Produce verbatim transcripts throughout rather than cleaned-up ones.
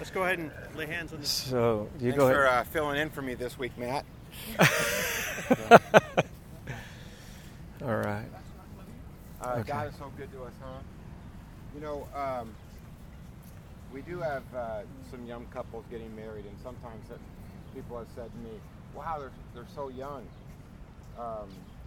Let's go ahead and lay hands on this. So you Thanks go ahead. for uh, filling in for me this week, Matt. All right. Uh, Okay. God is so good to us, huh? You know, um, we do have uh, some young couples getting married, and sometimes that people have said to me, "Wow, they're they're so young." Um,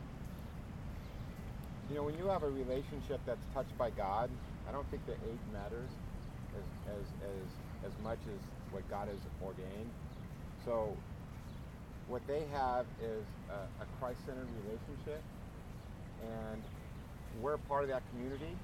you know, when you have a relationship that's touched by God, I don't think the age matters as as as, as much as what God has ordained. So, what they have is a, a Christ-centered relationship, and we're a part of that community,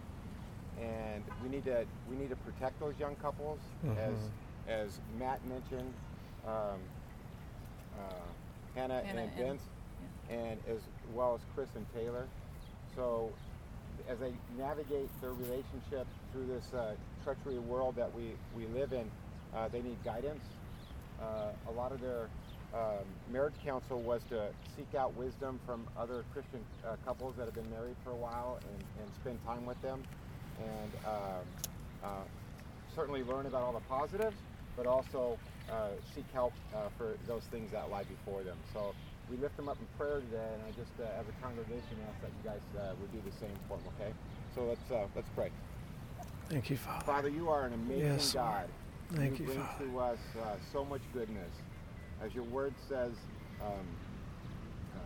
and we need to we need to protect those young couples, Mhm. as as Matt mentioned, um, uh, Hannah, Hannah and and- Vince, and as well as Chris and Taylor. So as they navigate their relationship through this uh, treachery world that we we live in, uh, they need guidance. Uh, a lot of their um, marriage counsel was to seek out wisdom from other Christian uh, couples that have been married for a while, and, and spend time with them, and um, uh, certainly learn about all the positives, but also uh, seek help uh, for those things that lie before them. So we lift them up in prayer today, and I just, uh, as a congregation, ask that you guys uh, would do the same for them. Okay? So let's uh, let's pray. Thank you, Father. Father, you are an amazing Yes, Lord. God. Thank you, bring Father. to us uh, so much goodness. As your word says, um, uh,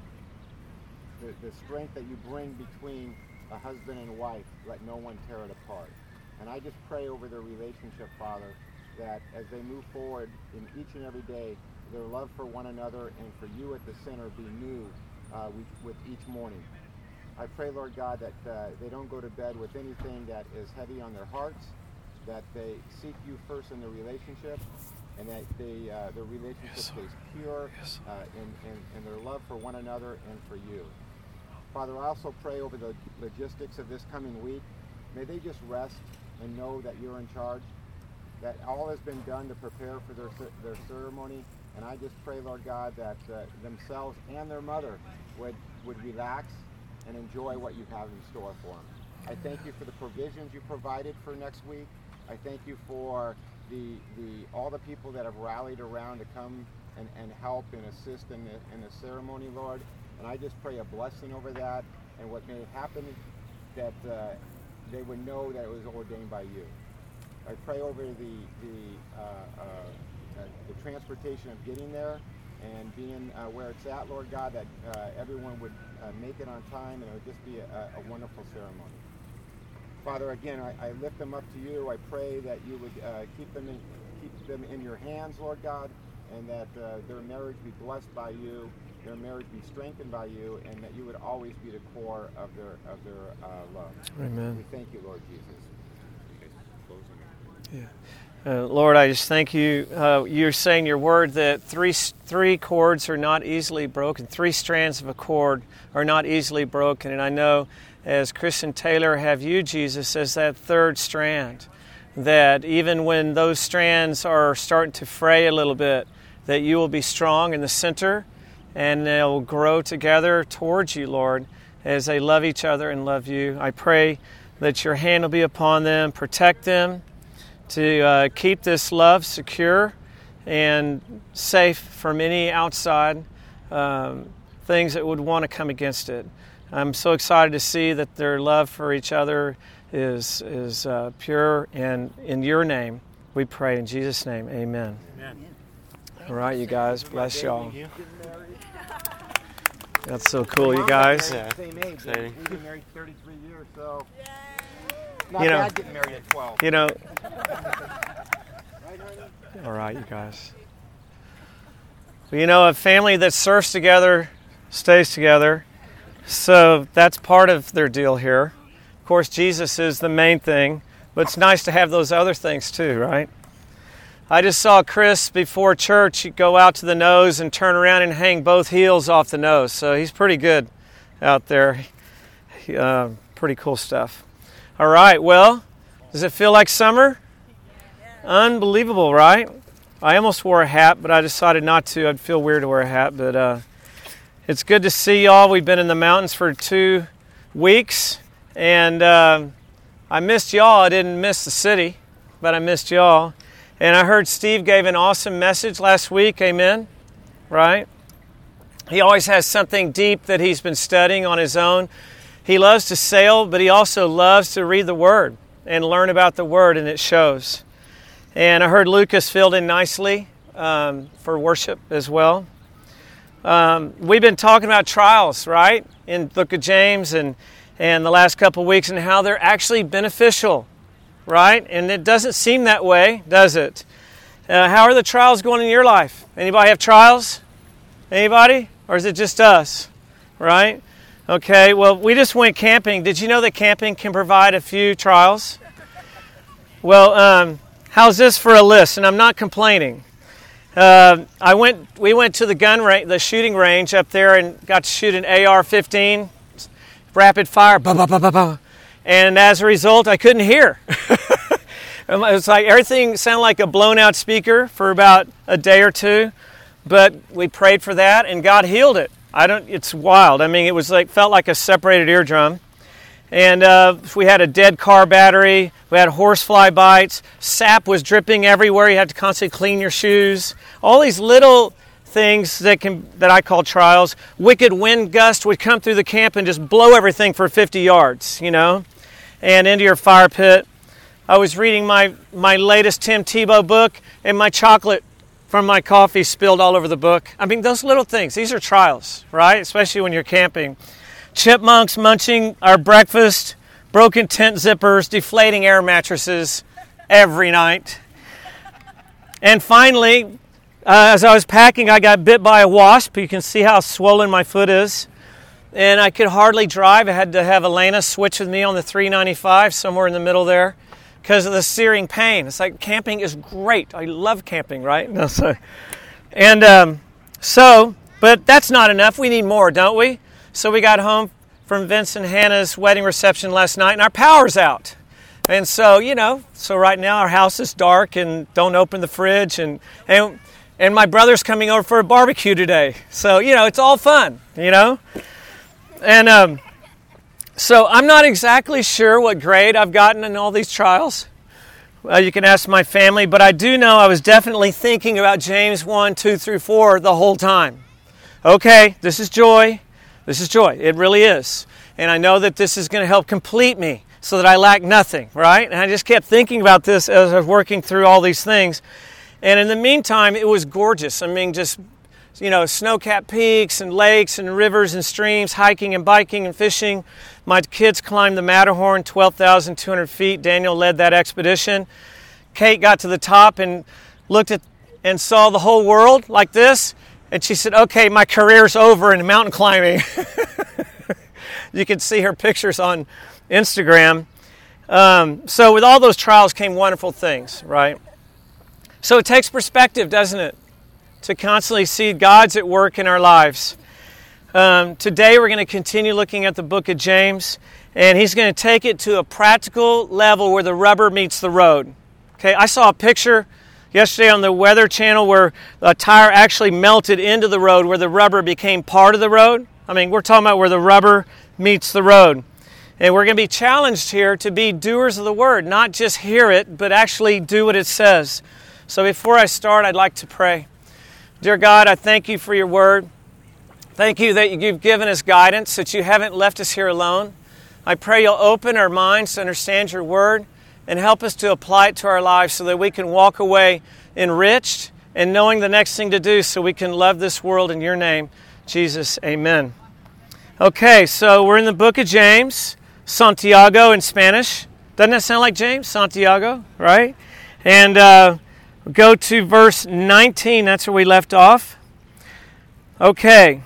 the, the strength that you bring between a husband and wife, let no one tear it apart. And I just pray over their relationship, Father, that as they move forward in each and every day, their love for one another and for you at the center be new uh, with, with each morning. I pray, Lord God, that uh, they don't go to bed with anything that is heavy on their hearts, that they seek you first in the relationship, and that they, uh, their relationship Yes, stays pure Yes. uh, in, in, in their love for one another and for you. Father, I also pray over the logistics of this coming week. May they just rest and know that you're in charge, that all has been done to prepare for their, their ceremony. And I just pray, Lord God, that uh, themselves and their mother would, would relax and enjoy what you have in store for them. I thank you for the provisions you provided for next week. I thank you for the the all the people that have rallied around to come and, and help and assist in the, in the ceremony, Lord. And I just pray a blessing over that, and what may happen, that uh, they would know that it was ordained by you. I pray over the the, uh, uh, uh, the transportation of getting there and being uh, where it's at, Lord God, that uh, everyone would uh, make it on time, and it would just be a, a wonderful ceremony. Father, again, I, I lift them up to you. I pray that you would uh, keep them in keep them in your hands, Lord God, and that uh, their marriage be blessed by you, their marriage be strengthened by you, and that you would always be the core of their of their uh, love. Amen. We thank you, Lord Jesus. Okay, closing. Yeah. Uh, Lord, I just thank you. Uh, you're saying in your word that three three cords are not easily broken. Three strands of a cord are not easily broken. And I know as Chris and Taylor have you, Jesus, as that third strand, that even when those strands are starting to fray a little bit, that you will be strong in the center and they'll grow together towards you, Lord, as they love each other and love you. I pray that your hand will be upon them, protect them, to uh, keep this love secure and safe from any outside um, things that would want to come against it. I'm so excited to see that their love for each other is is uh, pure, and in your name we pray, in Jesus' name, amen. Amen. All right, you guys, bless y'all. Thank you. That's so cool, you guys. We're the same age. Exciting. We've been married thirty-three years, so not You know- bad getting married at twelve. You know, Right, honey? all right, you guys. Well, you know, a family that surfs together stays together. So that's part of their deal here. Of course, Jesus is the main thing, but it's nice to have those other things too, right? I just saw Chris before church go out to the nose and turn around and hang both heels off the nose. So he's pretty good out there. Uh, pretty cool stuff. All right, well, does it feel like summer? Unbelievable, right? I almost wore a hat, but I decided not to. I'd feel weird to wear a hat, but uh, it's good to see y'all. We've been in the mountains for two weeks, and uh, I missed y'all. I didn't miss the city, but I missed y'all. And I heard Steve gave an awesome message last week, amen, right? He always has something deep that he's been studying on his own. He loves to sail, but he also loves to read the Word and learn about the Word, and it shows. And I heard Lucas filled in nicely um, for worship as well. Um, we've been talking about trials, right, in the book of James and, and the last couple of weeks, and how they're actually beneficial, right? And it doesn't seem that way, does it? Uh, how are the trials going in your life? Anybody have trials? Anybody? Or is it just us, right? Okay, well, we just went camping. Did you know that camping can provide a few trials? Well, um, how's this for a list? And I'm not complaining. Uh, I went. We went to the gun range, the shooting range up there, and got to shoot an A R fifteen, rapid fire, bah, bah, bah, bah, bah. And as a result, I couldn't hear. It was like everything sounded like a blown out speaker for about a day or two. But we prayed for that, and God healed it. I don't. It's wild. I mean, it was like felt like a separated eardrum. And uh, we had a dead car battery. We had horsefly bites. Sap was dripping everywhere. You had to constantly clean your shoes. All these little things that can that I call trials. Wicked wind gust would come through the camp and just blow everything for fifty yards, you know, and into your fire pit. I was reading my my latest Tim Tebow book, and my chocolate from my coffee spilled all over the book. I mean, those little things, these are trials, right? Especially when you're camping. Chipmunks munching our breakfast, broken tent zippers, deflating air mattresses every night. And finally, uh, as I was packing, I got bit by a wasp. You can see how swollen my foot is. And I could hardly drive. I had to have Elena switch with me on the three ninety-five, somewhere in the middle there, because of the searing pain. It's like camping is great. I love camping, right? No, so, and um, so, but that's not enough. We need more, don't we? So we got home from Vince and Hannah's wedding reception last night, and our power's out. And so, you know, so right now our house is dark, and don't open the fridge, and and and my brother's coming over for a barbecue today. So, you know, it's all fun, you know? And um So I'm not exactly sure what grade I've gotten in all these trials. Well, you can ask my family, but I do know I was definitely thinking about James one, two through four the whole time. Okay, this is joy. This is joy. It really is. And I know that this is going to help complete me so that I lack nothing, right? And I just kept thinking about this as I was working through all these things. And in the meantime, it was gorgeous. I mean, just, you know, snow-capped peaks and lakes and rivers and streams, hiking and biking and fishing. My kids climbed the Matterhorn, twelve thousand two hundred feet. Daniel led that expedition. Kate got to the top and looked at and saw the whole world like this. And she said, okay, my career's over in mountain climbing. You can see her pictures on Instagram. Um, so with all those trials came wonderful things, right? So it takes perspective, doesn't it? To constantly see God's at work in our lives. Um, today we're going to continue looking at the book of James, and he's going to take it to a practical level where the rubber meets the road. Okay, I saw a picture yesterday on the Weather Channel where a tire actually melted into the road, where the rubber became part of the road. I mean, we're talking about where the rubber meets the road. And we're going to be challenged here to be doers of the word, not just hear it, but actually do what it says. So before I start, I'd like to pray. Dear God, I thank you for your word. Thank you that you've given us guidance, that you haven't left us here alone. I pray you'll open our minds to understand your word and help us to apply it to our lives so that we can walk away enriched and knowing the next thing to do so we can love this world in your name. Jesus, amen. Okay, so we're in the book of James, Santiago in Spanish. Doesn't that sound like James? Santiago, right? And uh, go to verse nineteen. That's where we left off. Okay.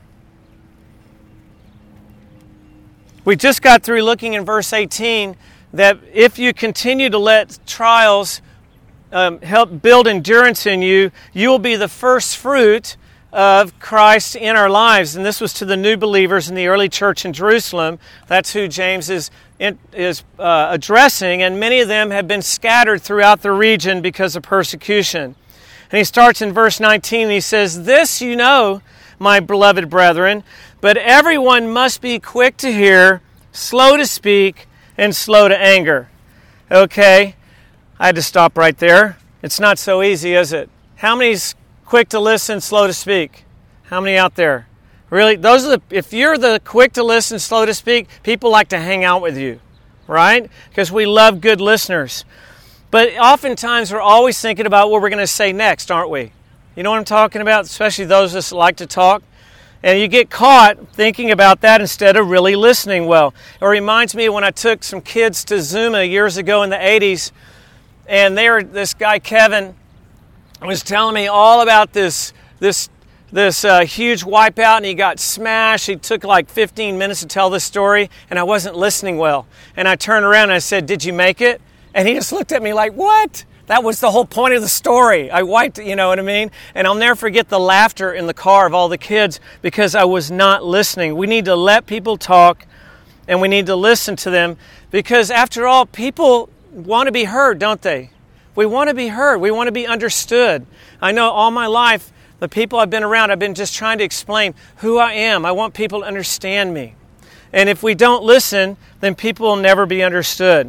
We just got through looking in verse eighteen that if you continue to let trials um, help build endurance in you, you will be the first fruit of Christ in our lives. And this was to the new believers in the early church in Jerusalem. That's who James is in, is uh, addressing, and many of them have been scattered throughout the region because of persecution. And he starts in verse nineteen, and he says, "This you know, my beloved brethren, but everyone must be quick to hear, slow to speak, and slow to anger." Okay, I had to stop right there. It's not so easy, is it? How many's quick to listen, slow to speak? How many out there? Really, those are the, if you're the quick to listen, slow to speak, people like to hang out with you, right? Because we love good listeners. But oftentimes we're always thinking about what we're going to say next, aren't we? You know what I'm talking about? Especially those of us that like to talk. And you get caught thinking about that instead of really listening well. It reminds me when I took some kids to Zuma years ago in the eighties, and there, this guy Kevin was telling me all about this this this uh, huge wipeout, and he got smashed. He took like fifteen minutes to tell this story, and I wasn't listening well. And I turned around and I said, "Did you make it?" And he just looked at me like, "What?" That was the whole point of the story. I wiped, you know what I mean? And I'll never forget the laughter in the car of all the kids because I was not listening. We need to let people talk, and we need to listen to them because, after all, people want to be heard, don't they? We want to be heard. We want to be understood. I know all my life, the people I've been around, I've been just trying to explain who I am. I want people to understand me. And if we don't listen, then people will never be understood.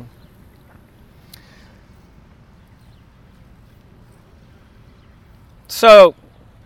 So,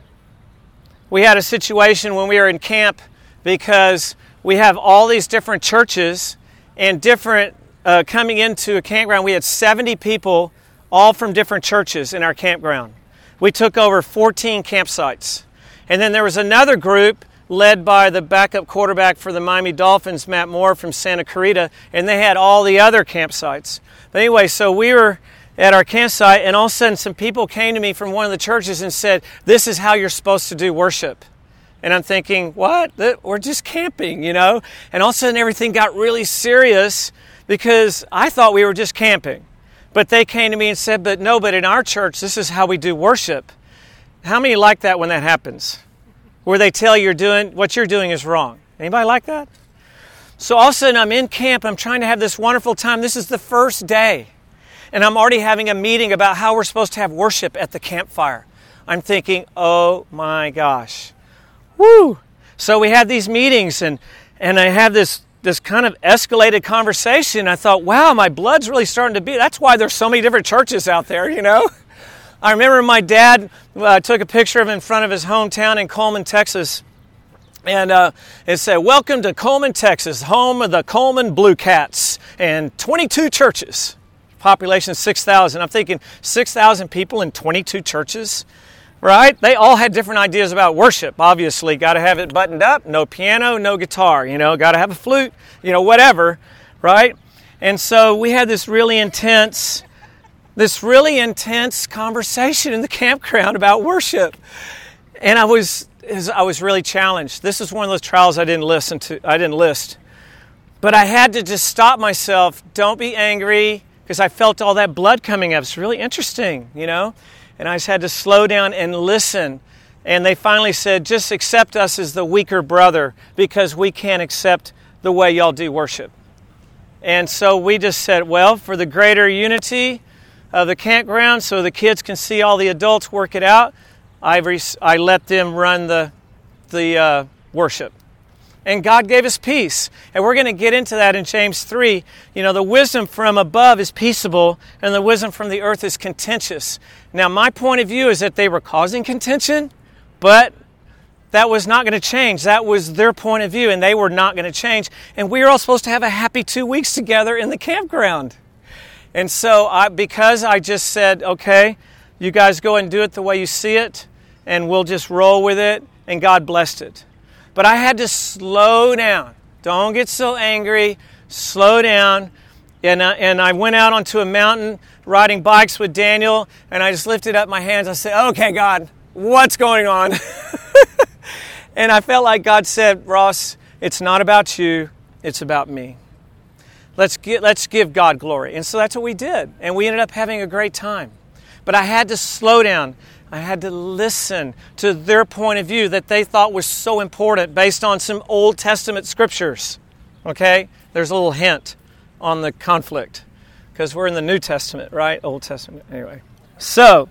we had a situation when we were in camp because we have all these different churches and different, uh, coming into a campground, we had seventy people, all from different churches in our campground. We took over fourteen campsites. And then there was another group led by the backup quarterback for the Miami Dolphins, Matt Moore from Santa Clarita, and they had all the other campsites. But anyway, so we were at our campsite, and all of a sudden some people came to me from one of the churches and said, "This is how you're supposed to do worship." And I'm thinking, what? We're just camping, you know? And all of a sudden everything got really serious because I thought we were just camping. But they came to me and said, but no, but in our church, this is how we do worship. How many like that when that happens? Where they tell you you're doing, what you're doing is wrong. Anybody like that? So all of a sudden I'm in camp, I'm trying to have this wonderful time. This is the first day. And I'm already having a meeting about how we're supposed to have worship at the campfire. I'm thinking, oh my gosh. Woo! So we had these meetings, and, and I had this, this kind of escalated conversation. I thought, wow, my blood's really starting to beat. That's why there's so many different churches out there, you know? I remember my dad uh, took a picture of him in front of his hometown in Coleman, Texas. And uh, it said, "Welcome to Coleman, Texas, home of the Coleman Blue Cats, and twenty-two churches. Population six thousand. I'm thinking six thousand people in twenty-two churches, right? They all had different ideas about worship, obviously. Got to have it buttoned up, no piano, no guitar, you know, got to have a flute, you know, whatever, right? And so we had this really intense, this really intense conversation in the campground about worship. And I was, I was really challenged. This is one of those trials I didn't listen to, I didn't list. But I had to just stop myself. Don't be angry. Because I felt all that blood coming up. It's really interesting, you know. And I just had to slow down and listen. And they finally said, just accept us as the weaker brother because we can't accept the way y'all do worship. And so we just said, well, for the greater unity of the campground so the kids can see all the adults work it out, I, re- I let them run the, the uh, worship. And God gave us peace. And we're going to get into that in James three. You know, the wisdom from above is peaceable, and the wisdom from the earth is contentious. Now, my point of view is that they were causing contention, but that was not going to change. That was their point of view, and they were not going to change. And we were all supposed to have a happy two weeks together in the campground. And so, I, because I just said, okay, you guys go and do it the way you see it, and we'll just roll with it, and God blessed it. But I had to slow down. Don't get so angry. Slow down. And, uh, and I went out onto a mountain riding bikes with Daniel, and I just lifted up my hands. I said, okay, God, what's going on? And I felt like God said, Ross, it's not about you. It's about me. Let's get, let's give God glory. And so that's what we did. And we ended up having a great time. But I had to slow down. I had to listen to their point of view that they thought was so important based on some Old Testament scriptures. Okay? There's a little hint on the conflict because we're in the New Testament, right? Old Testament. Anyway. So,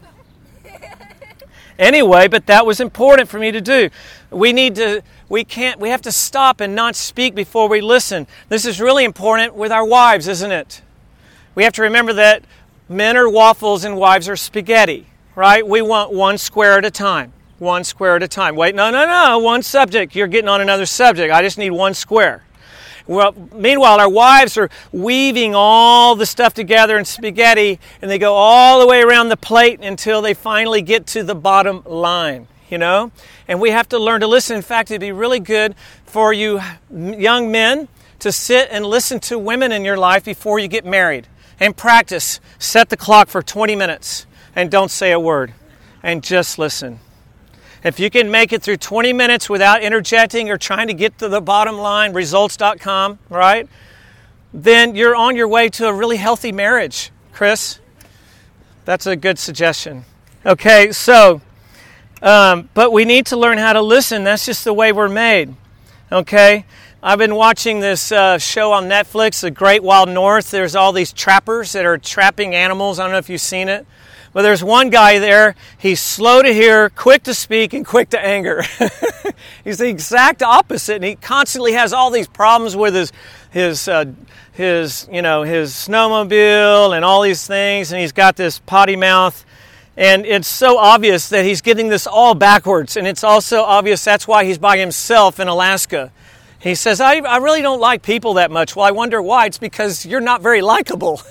anyway, but that was important for me to do. We need to, we can't, we have to stop and not speak before we listen. This is really important with our wives, isn't it? We have to remember that men are waffles and wives are spaghetti, right? We want one square at a time. One square at a time. Wait, no, no, no, one subject. You're getting on another subject. I just need one square. Well, meanwhile, our wives are weaving all the stuff together in spaghetti, and they go all the way around the plate until they finally get to the bottom line, you know? And we have to learn to listen. In fact, it'd be really good for you young men to sit and listen to women in your life before you get married and practice. Set the clock for twenty minutes and don't say a word and just listen. If you can make it through twenty minutes without interjecting or trying to get to the bottom line, results dot com, right? Then you're on your way to a really healthy marriage, Chris. That's a good suggestion. Okay, so, um, but we need to learn how to listen. That's just the way we're made, okay? I've been watching this uh, show on Netflix, The Great Wild North. There's all these trappers that are trapping animals. I don't know if you've seen it. But there's one guy there, he's slow to hear, quick to speak, and quick to anger. He's the exact opposite, and he constantly has all these problems with his, his, uh, his, you know, his snowmobile and all these things, and he's got this potty mouth. And it's so obvious that he's getting this all backwards, and it's also obvious that's why he's by himself in Alaska. He says, I, I really don't like people that much. Well, I wonder why. It's because you're not very likable.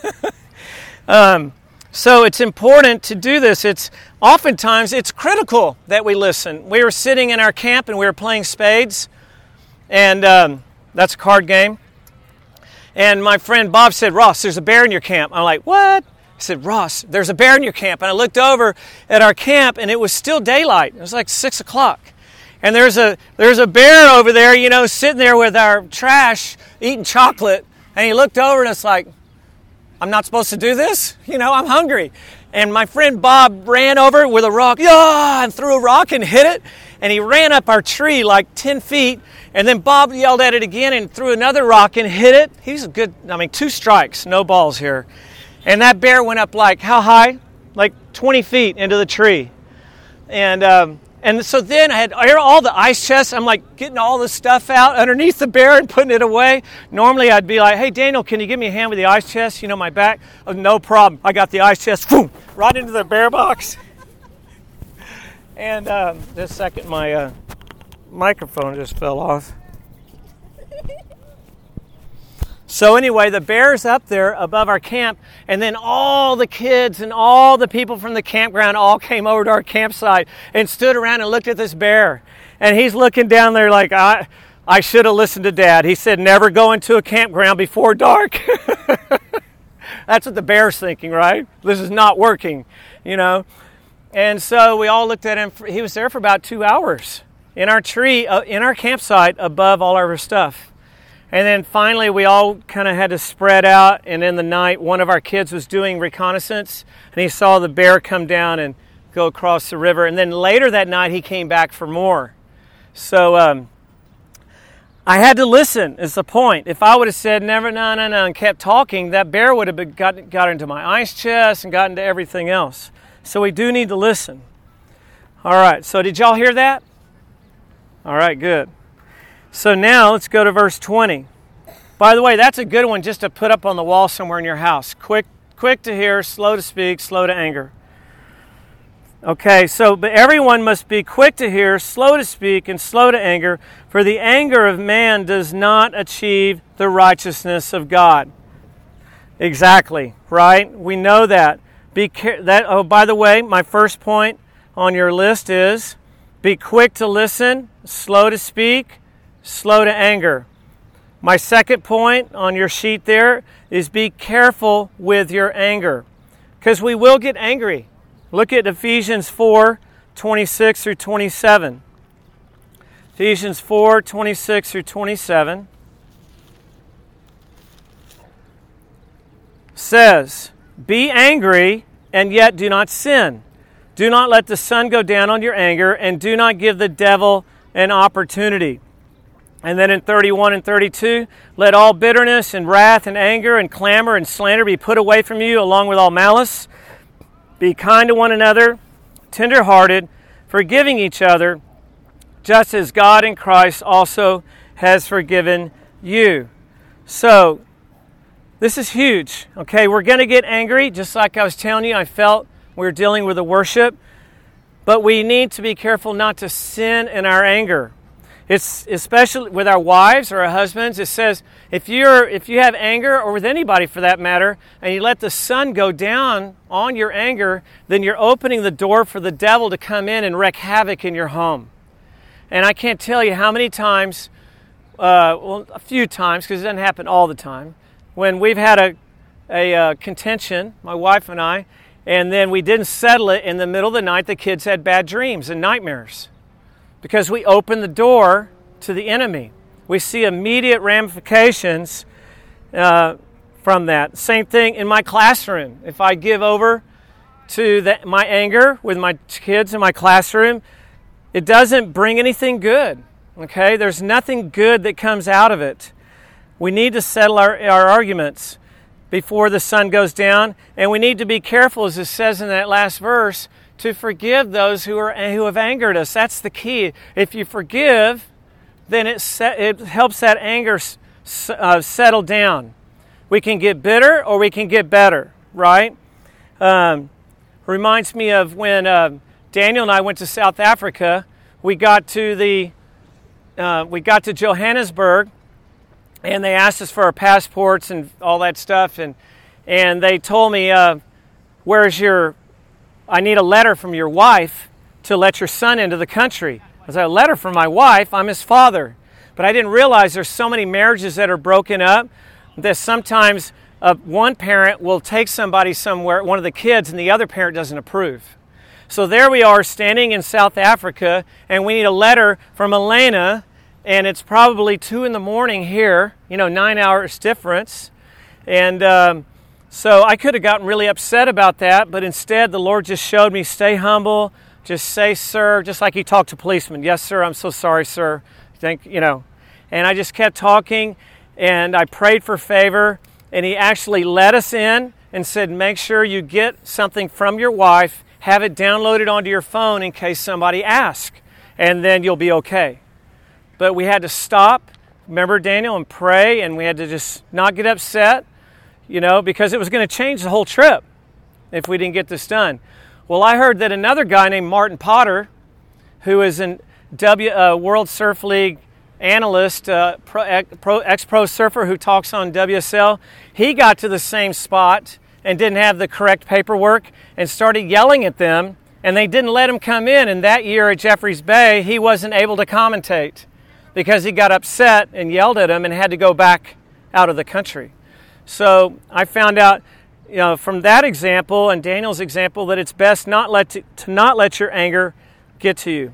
um, So it's important to do this. It's oftentimes it's critical that we listen. We were sitting in our camp and we were playing spades, and um, that's a card game. And my friend Bob said, Ross, there's a bear in your camp. I'm like, what? He said, Ross, there's a bear in your camp. And I looked over at our camp, and it was still daylight. It was like six o'clock. And there's a there's a bear over there, you know, sitting there with our trash, eating chocolate. And he looked over, and it's like, I'm not supposed to do this? You know, I'm hungry. And my friend Bob ran over with a rock, yeah, and threw a rock and hit it. And he ran up our tree like ten feet. And then Bob yelled at it again and threw another rock and hit it. He's a good, I mean, two strikes, no balls here. And that bear went up like, how high? Like twenty feet into the tree. And um, and so then I had all the ice chests. I'm like getting all the stuff out underneath the bear and putting it away. Normally I'd be like, hey, Daniel, can you give me a hand with the ice chest? You know, my back. Oh, no problem. I got the ice chest boom, right into the bear box. And um, just a second, my uh, microphone just fell off. So anyway, the bear's up there above our camp, and then all the kids and all the people from the campground all came over to our campsite and stood around and looked at this bear. And he's looking down there like, I I should have listened to Dad. He said, never go into a campground before dark. That's what the bear's thinking, right? This is not working, you know. And so we all looked at him. For, he was there for about two hours in our tree, uh, in our campsite above all our stuff. And then finally, we all kind of had to spread out. And in the night, one of our kids was doing reconnaissance, and he saw the bear come down and go across the river. And then later that night, he came back for more. So um, I had to listen, is the point. If I would have said, never, no, no, no, and kept talking, that bear would have been, got, got into my ice chest and got into everything else. So we do need to listen. All right, so did y'all hear that? All right, good. So now let's go to verse twenty. By the way, that's a good one just to put up on the wall somewhere in your house. Quick, quick to hear, slow to speak, slow to anger. Okay, so but everyone must be quick to hear, slow to speak, and slow to anger, for the anger of man does not achieve the righteousness of God. Exactly, right? We know that. Be care- that. Oh, by the way, my first point on your list is be quick to listen, slow to speak, slow to anger. My second point on your sheet there is be careful with your anger, because we will get angry. Look at Ephesians four, twenty-six through twenty-seven. Ephesians four, twenty-six through twenty-seven says, be angry and yet do not sin. Do not let the sun go down on your anger, and do not give the devil an opportunity. And then in thirty-one and thirty-two, let all bitterness and wrath and anger and clamor and slander be put away from you, along with all malice. Be kind to one another, tender-hearted, forgiving each other, just as God in Christ also has forgiven you. So, This is huge, okay? We're going to get angry, just like I was telling you. I felt we were dealing with the worship. But we need to be careful not to sin in our anger. It's especially with our wives or our husbands. It says if you're if you have anger, or with anybody for that matter, and you let the sun go down on your anger, then you're opening the door for the devil to come in and wreak havoc in your home. And I can't tell you how many times, uh, well, a few times, because it doesn't happen all the time, when we've had a, a uh, contention, my wife and I, and then we didn't settle it in the middle of the night, the kids had bad dreams and nightmares because we opened the door to the enemy. We see immediate ramifications uh, from that. Same thing in my classroom. If I give over to the, my anger with my kids in my classroom, it doesn't bring anything good. Okay? There's nothing good that comes out of it. We need to settle our, our arguments before the sun goes down, and we need to be careful, as it says in that last verse, to forgive those who are who have angered us. That's the key. If you forgive, then it set, it helps that anger uh, settle down. We can get bitter, or we can get better, right? Um, reminds me of when uh, Daniel and I went to South Africa. We got to the uh, we got to Johannesburg. And they asked us for our passports and all that stuff. And and they told me, uh, where's your, I need a letter from your wife to let your son into the country. I said, a letter from my wife? I'm his father. But I didn't realize there's so many marriages that are broken up that sometimes uh, one parent will take somebody somewhere, one of the kids, and the other parent doesn't approve. So there we are standing in South Africa, and we need a letter from Elena. And it's probably two in the morning here, you know, nine hours difference. And um, so I could have gotten really upset about that, but instead the Lord just showed me, stay humble, just say, sir, just like he talked to policemen. Yes, sir, I'm so sorry, sir. Thank you know. And I just kept talking, and I prayed for favor, and he actually let us in and said, make sure you get something from your wife, have it downloaded onto your phone in case somebody asks, and then you'll be okay. But we had to stop, remember Daniel, and pray, and we had to just not get upset, you know, because it was going to change the whole trip if we didn't get this done. Well, I heard that another guy named Martin Potter, who is an W uh, World Surf League analyst, uh, pro, pro, ex-pro surfer who talks on W S L, he got to the same spot and didn't have the correct paperwork and started yelling at them, and they didn't let him come in. And that year at Jeffreys Bay, he wasn't able to commentate, because he got upset and yelled at him and had to go back out of the country. So I found out, you know, from that example and Daniel's example, that it's best not let to, to not let your anger get to you.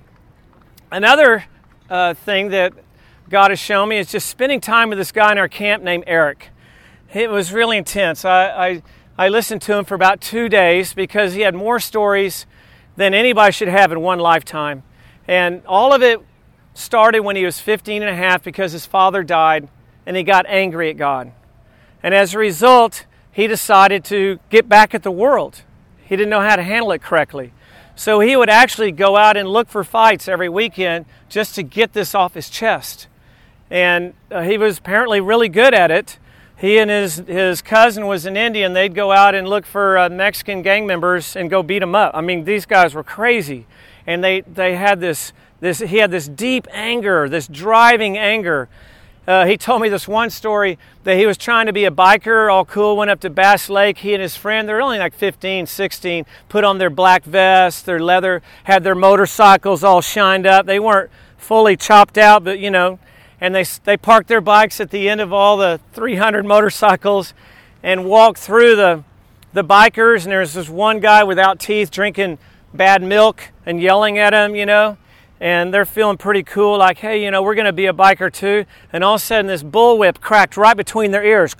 Another uh, thing that God has shown me is just spending time with this guy in our camp named Eric. It was really intense. I, I, I listened to him for about two days because he had more stories than anybody should have in one lifetime. And all of it started when he was fifteen and a half because his father died, and he got angry at God. And as a result, he decided to get back at the world. He didn't know how to handle it correctly. So he would actually go out and look for fights every weekend just to get this off his chest. And uh, he was apparently really good at it. He and his, his cousin was an Indian. They'd go out and look for uh, Mexican gang members and go beat them up. I mean, these guys were crazy. And they, they had this This, he had this deep anger, this driving anger. Uh, he told me this one story that he was trying to be a biker, all cool, went up to Bass Lake. He and his friend, they're only like fifteen, sixteen, put on their black vests, their leather, had their motorcycles all shined up. They weren't fully chopped out, but you know, and they they parked their bikes at the end of all the three hundred motorcycles and walked through the, the bikers. And there's this one guy without teeth drinking bad milk and yelling at him, you know. And they're feeling pretty cool, like, hey, you know, we're going to be a biker too. And all of a sudden, this bullwhip cracked right between their ears,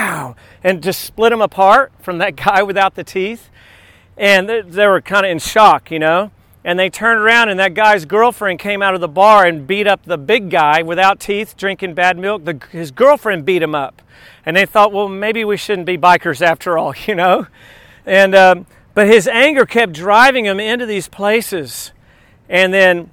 and just split them apart from that guy without the teeth. And they, they were kind of in shock, you know. And they turned around, and that guy's girlfriend came out of the bar and beat up the big guy without teeth, drinking bad milk. The, his girlfriend beat him up. And they thought, well, maybe we shouldn't be bikers after all, you know. And um, but his anger kept driving him into these places. And then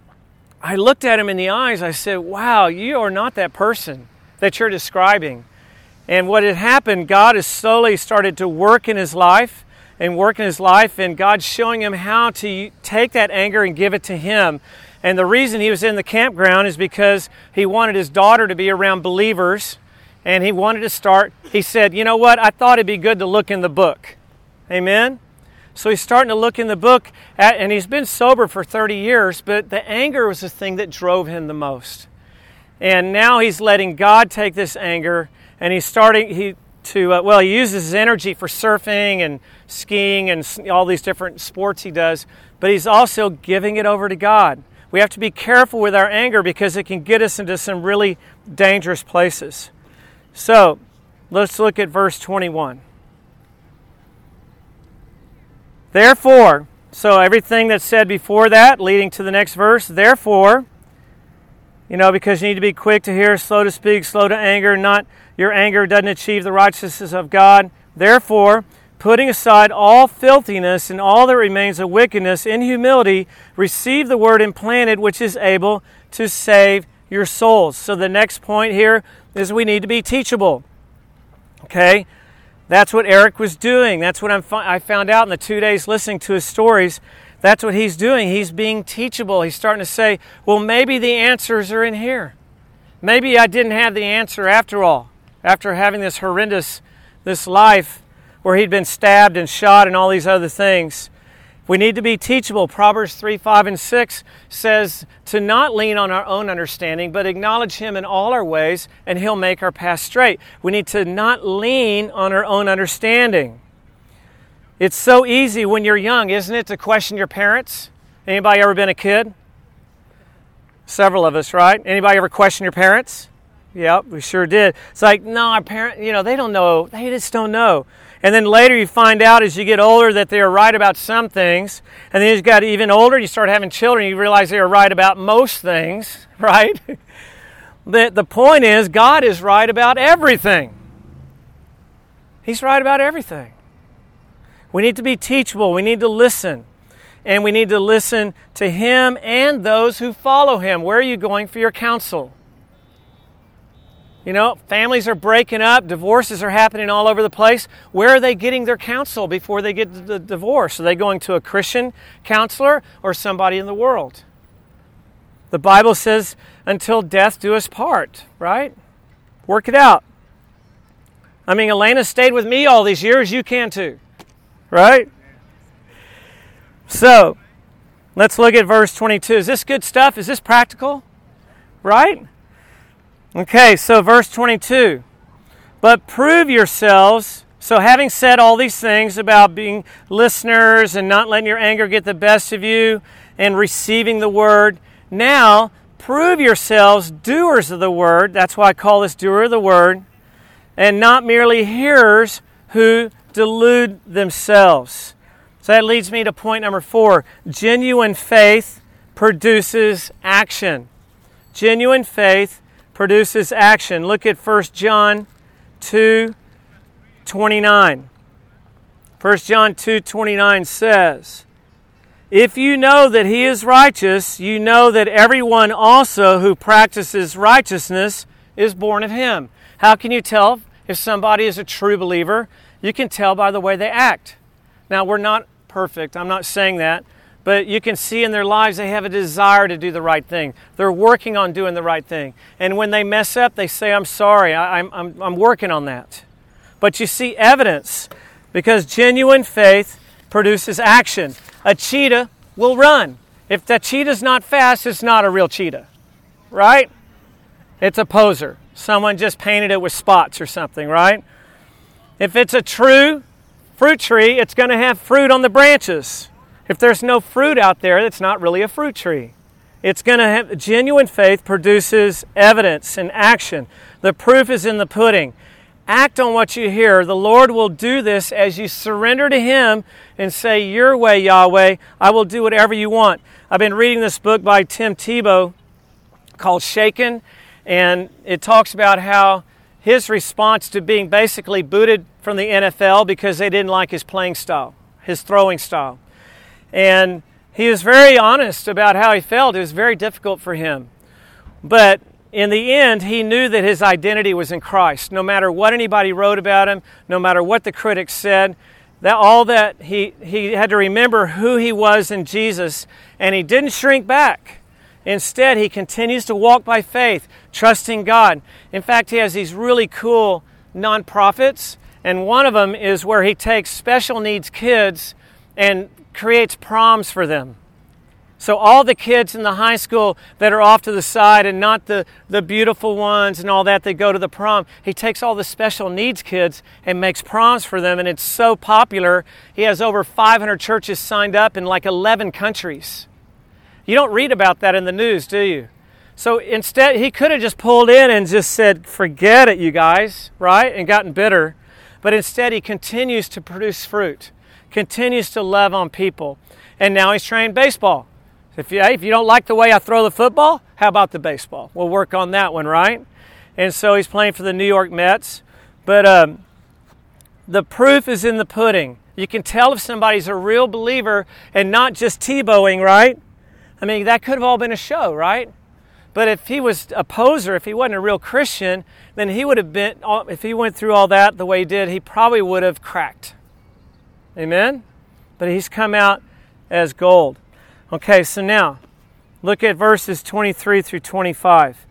I looked at him in the eyes. I said, wow, you are not that person that you're describing. And what had happened, God has slowly started to work in his life and work in his life, and God's showing him how to take that anger and give it to him. And the reason he was in the campground is because he wanted his daughter to be around believers, and he wanted to start, he said, you know what, I thought it'd be good to look in the book. Amen? So he's starting to look in the book, at, and he's been sober for thirty years, but the anger was the thing that drove him the most. And now he's letting God take this anger, and he's starting he to, uh, well, he uses his energy for surfing and skiing and all these different sports he does, but he's also giving it over to God. We have to be careful with our anger because it can get us into some really dangerous places. So, let's look at verse twenty-one. Therefore, so everything that's said before that, leading to the next verse, therefore, you know, because you need to be quick to hear, slow to speak, slow to anger, not your anger doesn't achieve the righteousness of God. Therefore, putting aside all filthiness and all that remains of wickedness, in humility, receive the word implanted, which is able to save your souls. So the next point here is we need to be teachable. Okay? That's what Eric was doing. That's what I'm fi- I found out in the two days listening to his stories. That's what he's doing. He's being teachable. He's starting to say, well, maybe the answers are in here. Maybe I didn't have the answer after all. After having this horrendous, this life where he'd been stabbed and shot and all these other things. We need to be teachable. Proverbs three, five, and six says to not lean on our own understanding, but acknowledge him in all our ways, and he'll make our path straight. We need to not lean on our own understanding. It's so easy when you're young, isn't it, to question your parents? Anybody ever been a kid? Several of us, right? Anybody ever question your parents? Yep, we sure did. It's like, no, our parents, you know, they don't know. They just don't know. And then later you find out as you get older that they are right about some things. And then as you got even older, you start having children, you realize they are right about most things, right? the, the point is, God is right about everything. He's right about everything. We need to be teachable. We need to listen. And we need to listen to him and those who follow him. Where are you going for your counsel? You know, families are breaking up, divorces are happening all over the place. Where are they getting their counsel before they get the divorce? Are they going to a Christian counselor or somebody in the world? The Bible says, until death do us part, right? Work it out. I mean, Elena stayed with me all these years, you can too, right? So, let's look at verse twenty-two. Is this good stuff? Is this practical? Right? Okay, so verse twenty-two. But prove yourselves, so having said all these things about being listeners and not letting your anger get the best of you and receiving the word, now prove yourselves doers of the word. That's why I call this doer of the word, and not merely hearers who delude themselves. So that leads me to point number four. Genuine faith produces action. Genuine faith produces action. Look at First John two twenty-nine. First John two twenty-nine says, if you know that he is righteous, you know that everyone also who practices righteousness is born of him. How can you tell if somebody is a true believer? You can tell by the way they act. Now, we're not perfect. I'm not saying that. But you can see in their lives they have a desire to do the right thing. They're working on doing the right thing. And when they mess up, they say, I'm sorry, I, I'm, I'm, I'm working on that. But you see evidence because genuine faith produces action. A cheetah will run. If that cheetah's not fast, it's not a real cheetah, right? It's a poser. Someone just painted it with spots or something, right? If it's a true fruit tree, it's going to have fruit on the branches. If there's no fruit out there, it's not really a fruit tree. It's going to have, genuine faith produces evidence and action. The proof is in the pudding. Act on what you hear. The Lord will do this as you surrender to him and say, your way, Yahweh, I will do whatever you want. I've been reading this book by Tim Tebow called Shaken, and it talks about how his response to being basically booted from the N F L because they didn't like his playing style, his throwing style. And he was very honest about how he felt. It was very difficult for him. But in the end, he knew that his identity was in Christ. No matter what anybody wrote about him, no matter what the critics said, that all that he, he had to remember who he was in Jesus, and he didn't shrink back. Instead, he continues to walk by faith, trusting God. In fact, he has these really cool nonprofits, and one of them is where he takes special needs kids and creates proms for them. So all the kids in the high school that are off to the side and not the, the beautiful ones and all that, they go to the prom. He takes all the special needs kids and makes proms for them, and it's so popular. He has over five hundred churches signed up in like eleven countries. You don't read about that in the news, do you? So instead, he could have just pulled in and just said, forget it, you guys, right? And gotten bitter. But instead, he continues to produce fruit, continues to love on people. And now he's trying baseball. If you, if you don't like the way I throw the football, how about the baseball? We'll work on that one, right? And so he's playing for the New York Mets. But um, the proof is in the pudding. You can tell if somebody's a real believer and not just Tebowing, right? I mean, that could have all been a show, right? But if he was a poser, if he wasn't a real Christian, then he would have been, if he went through all that the way he did, he probably would have cracked. Amen? But he's come out as gold. Okay, so now, look at verses twenty-three through twenty-five.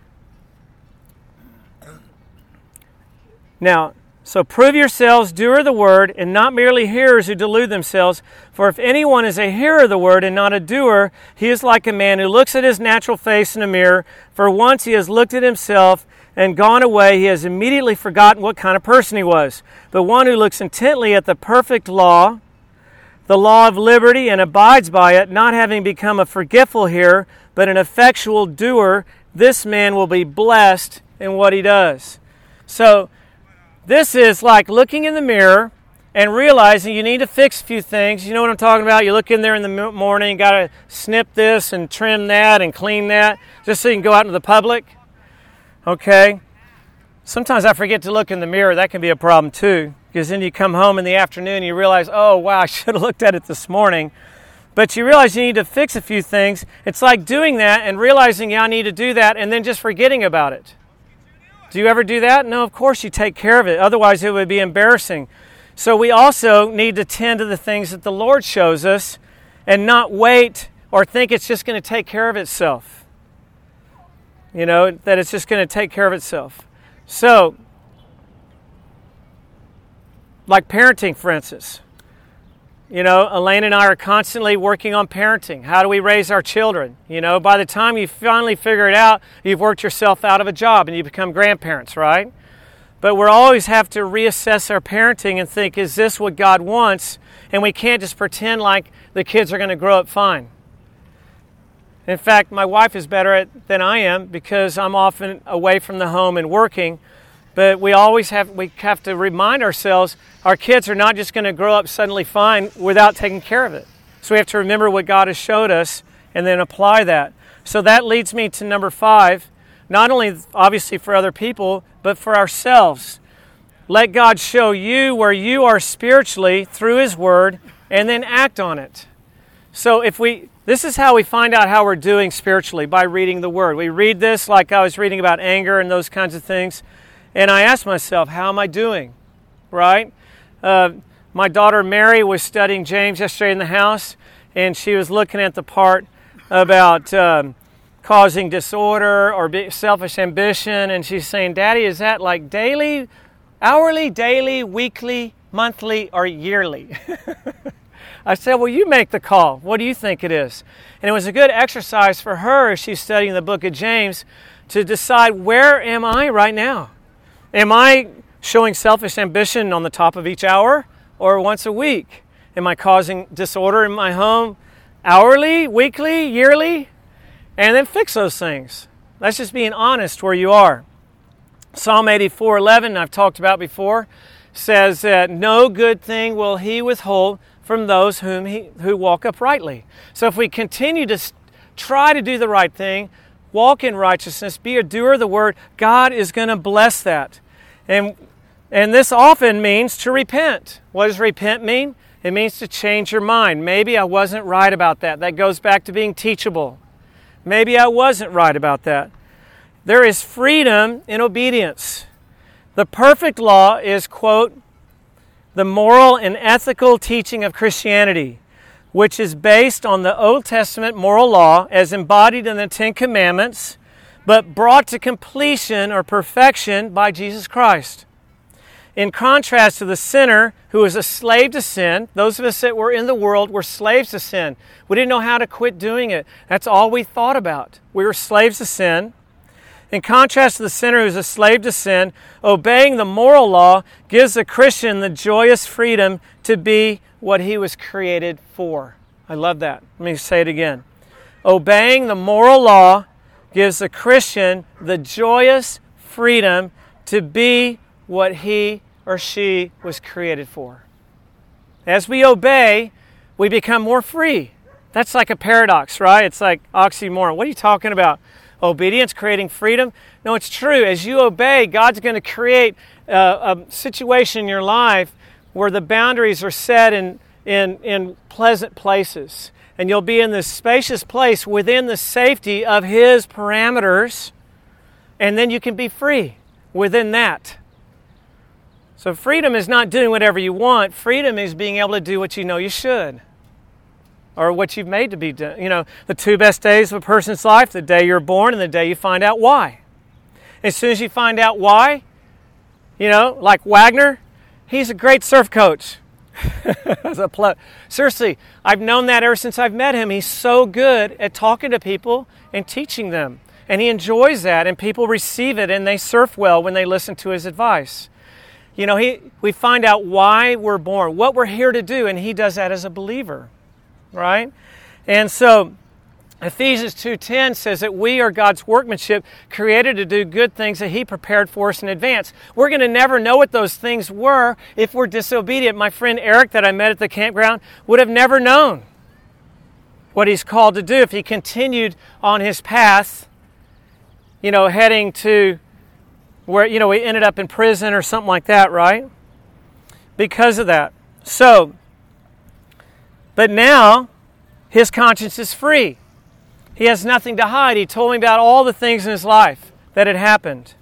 Now, so prove yourselves doer of the word, and not merely hearers who delude themselves. For if anyone is a hearer of the word and not a doer, he is like a man who looks at his natural face in a mirror. For once he has looked at himself and gone away, he has immediately forgotten what kind of person he was. But one who looks intently at the perfect law, the law of liberty, and abides by it, not having become a forgetful hearer, but an effectual doer, this man will be blessed in what he does. So, this is like looking in the mirror and realizing you need to fix a few things. You know what I'm talking about? You look in there in the morning, you got to snip this and trim that and clean that, just so you can go out into the public. Okay? Sometimes I forget to look in the mirror. That can be a problem too. Because then you come home in the afternoon and you realize, oh, wow, I should have looked at it this morning. But you realize you need to fix a few things. It's like doing that and realizing, yeah, I need to do that, and then just forgetting about it. Do you ever do that? No, of course you take care of it. Otherwise, it would be embarrassing. So we also need to tend to the things that the Lord shows us and not wait or think it's just going to take care of itself. You know, that it's just going to take care of itself. So, like parenting, for instance. You know, Elaine and I are constantly working on parenting. How do we raise our children? You know, by the time you finally figure it out, you've worked yourself out of a job and you become grandparents, right? But we always have to reassess our parenting and think, is this what God wants? And we can't just pretend like the kids are going to grow up fine. In fact, my wife is better at than I am because I'm often away from the home and working. But we always have we have to remind ourselves our kids are not just going to grow up suddenly fine without taking care of it. So we have to remember what God has showed us and then apply that. So that leads me to number five, not only obviously for other people, but for ourselves. Let God show you where you are spiritually through His Word and then act on it. So if we, this is how we find out how we're doing spiritually, by reading the Word. We read this like I was reading about anger and those kinds of things. And I asked myself, how am I doing? Right? Uh, my daughter Mary was studying James yesterday in the house, and she was looking at the part about um, causing disorder or be selfish ambition, and she's saying, Daddy, is that like daily, hourly, daily, weekly, monthly, or yearly? I said, well, you make the call. What do you think it is? And it was a good exercise for her as she's studying the book of James to decide, where am I right now? Am I showing selfish ambition on the top of each hour or once a week? Am I causing disorder in my home hourly, weekly, yearly? And then fix those things. That's just being honest where you are. Psalm eighty-four eleven, I've talked about before, says that no good thing will He withhold from those whom he, who walk uprightly. So if we continue to try to do the right thing, walk in righteousness, be a doer of the word, God is going to bless that. And and this often means to repent. What does repent mean? It means to change your mind. Maybe I wasn't right about that. That goes back to being teachable. Maybe I wasn't right about that. there is freedom in obedience. The perfect law is, quote, the moral and ethical teaching of Christianity, which is based on the Old Testament moral law as embodied in the Ten Commandments, but brought to completion or perfection by Jesus Christ. In contrast to the sinner who is a slave to sin, those of us that were in the world were slaves to sin. We didn't know how to quit doing it. That's all we thought about. We were slaves to sin. In contrast to the sinner who is a slave to sin, obeying the moral law gives the Christian the joyous freedom to be what he was created for. I love that. Let me say it again. Obeying the moral law gives the Christian the joyous freedom to be what he or she was created for. As we obey, we become more free. That's like a paradox, right? It's like oxymoron. What are you talking about? Obedience, creating freedom? No, it's true. As you obey, God's going to create a, a situation in your life where the boundaries are set in, in, in pleasant places. And you'll be in this spacious place within the safety of His parameters. And then you can be free within that. So freedom is not doing whatever you want. Freedom is being able to do what you know you should. Or what you've made to be done. You know, the two best days of a person's life, the day you're born and the day you find out why. As soon as you find out why, you know, like Wagner, he's a great surf coach. As a pl- Seriously, I've known that ever since I've met him. He's so good at talking to people and teaching them. And he enjoys that, and people receive it, and they surf well when they listen to his advice. You know, he we find out why we're born, what we're here to do, and he does that as a believer, right? And so Ephesians two ten says that we are God's workmanship, created to do good things that He prepared for us in advance. We're going to never know what those things were if we're disobedient. My friend Eric that I met at the campground would have never known what he's called to do if he continued on his path, you know, heading to where, you know, he ended up in prison or something like that, right? Because of that. So, but now his conscience is free. He has nothing to hide. He told me about all the things in his life that had happened.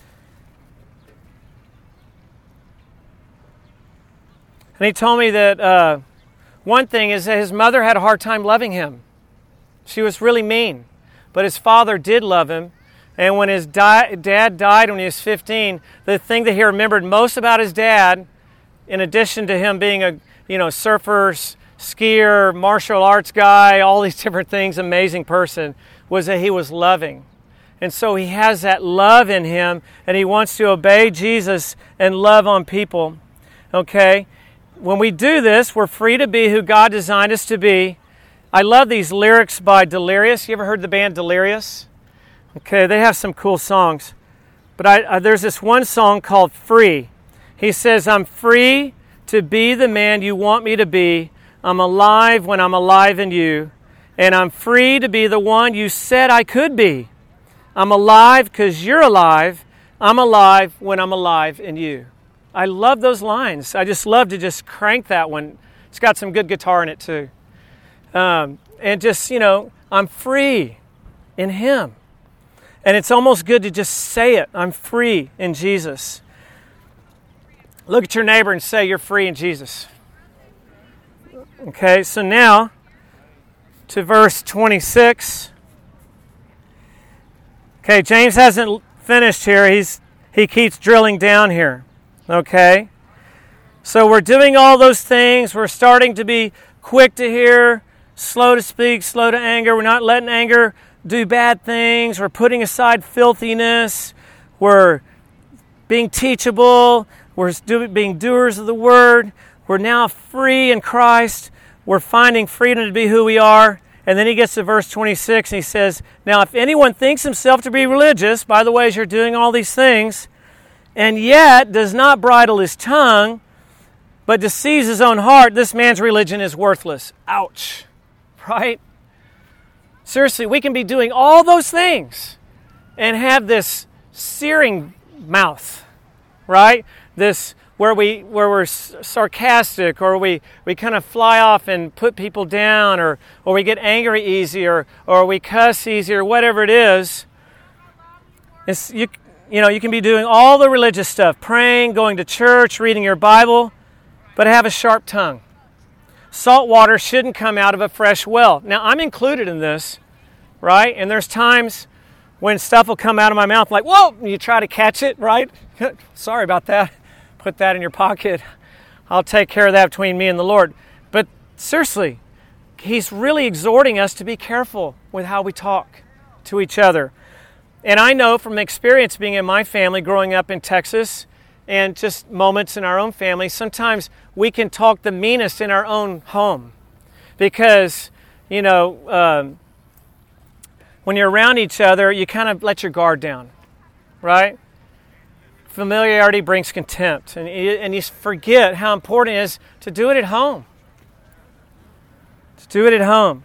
And he told me that uh, one thing is that his mother had a hard time loving him. She was really mean. But his father did love him. And when his di- dad died when he was fifteen, the thing that he remembered most about his dad, in addition to him being a you know surfer, skier, martial arts guy, all these different things, amazing person, was that he was loving. And so he has that love in him, and he wants to obey Jesus and love on people. Okay? When we do this, we're free to be who God designed us to be. I love these lyrics by Delirious. You ever heard the band Delirious? Okay, they have some cool songs. But I, I, there's this one song called Free. He says, I'm free to be the man you want me to be. I'm alive when I'm alive in you. And I'm free to be the one you said I could be. I'm alive because you're alive. I'm alive when I'm alive in you. I love those lines. I just love to just crank that one. It's got some good guitar in it too. Um, and just, you know, I'm free in Him. And it's almost good to just say it. I'm free in Jesus. Look at your neighbor and say, you're free in Jesus. Okay, so now to verse twenty-six. Okay, James hasn't finished here. He's he keeps drilling down here. Okay? So we're doing all those things. We're starting to be quick to hear, slow to speak, slow to anger. We're not letting anger do bad things. We're putting aside filthiness. We're being teachable. We're do, being doers of the word. We're now free in Christ. We're finding freedom to be who we are. And then he gets to verse twenty-six and he says, now if anyone thinks himself to be religious, by the way, as you're doing all these things, and yet does not bridle his tongue, but deceives his own heart, this man's religion is worthless. Ouch. Right? Seriously, we can be doing all those things and have this searing mouth, right? This where we where we're sarcastic, or we, we kind of fly off and put people down, or or we get angry easy, or or we cuss easy, or whatever it is. It's, you, you know, you can be doing all the religious stuff, praying, going to church, reading your Bible, but have a sharp tongue. Salt water shouldn't come out of a fresh well. Now, I'm included in this, right? And there's times when stuff will come out of my mouth like, whoa, and you try to catch it, right? Sorry about that. Put that in your pocket. I'll take care of that between me and the Lord. But seriously, he's really exhorting us to be careful with how we talk to each other. And I know from experience being in my family, growing up in Texas, and just moments in our own family, sometimes we can talk the meanest in our own home. Because, you know, um, when you're around each other, you kind of let your guard down, right? Familiarity brings contempt, and you, and you forget how important it is to do it at home. To do it at home.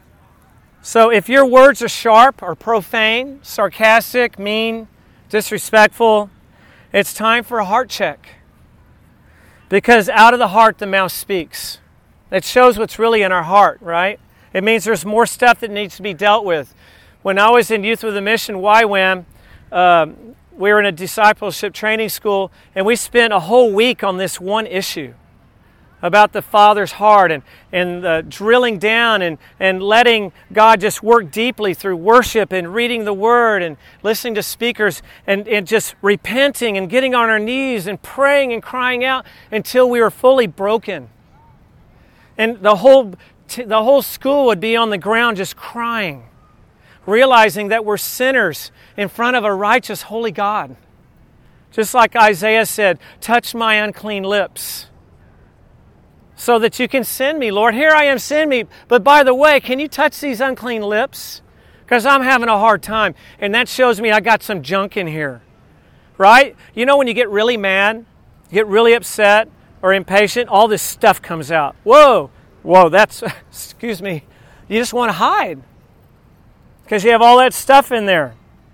So if your words are sharp or profane, sarcastic, mean, disrespectful, it's time for a heart check. Because out of the heart, the mouth speaks. It shows what's really in our heart, right? It means there's more stuff that needs to be dealt with. When I was in Youth with a Mission, Y WAM, um, we were in a discipleship training school, and we spent a whole week on this one issue about the Father's heart and, and uh, drilling down and, and letting God just work deeply through worship and reading the Word and listening to speakers and, and just repenting and getting on our knees and praying and crying out until we were fully broken. And the whole, t- the whole school would be on the ground just crying, realizing that we're sinners in front of a righteous, holy God. Just like Isaiah said, touch my unclean lips so that you can send me, Lord. Here I am, send me. But by the way, can you touch these unclean lips? Because I'm having a hard time. And that shows me I got some junk in here. Right? You know when you get really mad, you get really upset or impatient, all this stuff comes out. Whoa, whoa, that's, excuse me, you just want to hide. Because you have all that stuff in there.